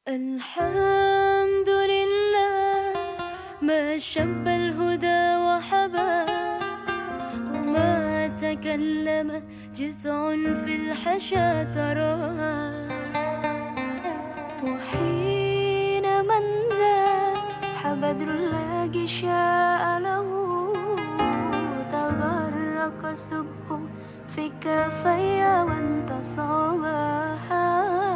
الحمد لله ما شب الهدى وحبا، وما تكلم جذع في الحشا تراها. وحين من زاح بدر الله شاء له، تغرق سبه في كفي وانتصابها.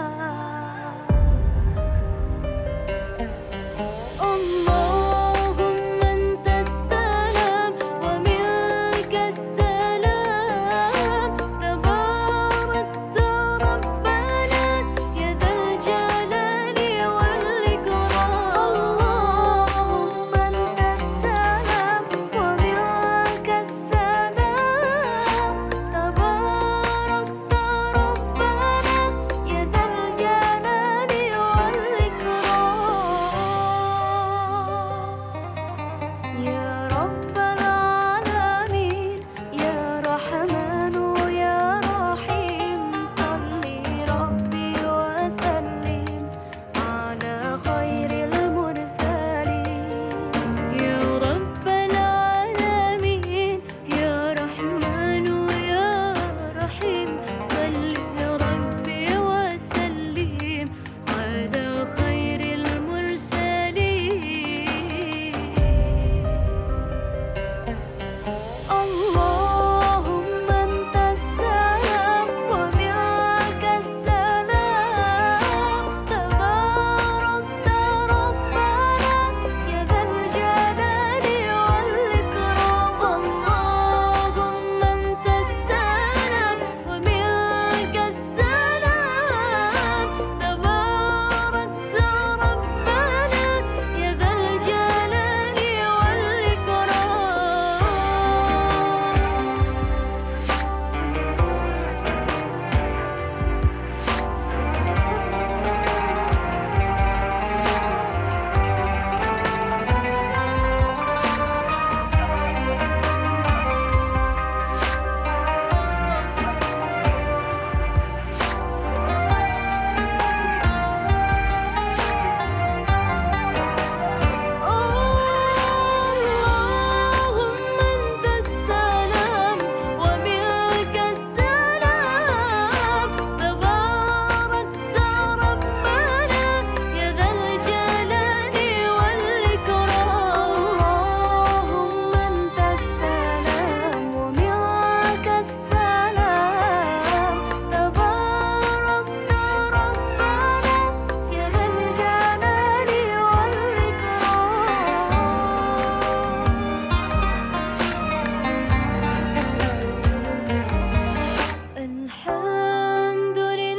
الحمد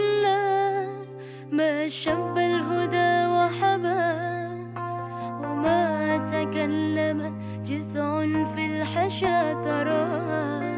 لله ما شب الهدى وحبا، وما تكلم جذع في الحشا تراها.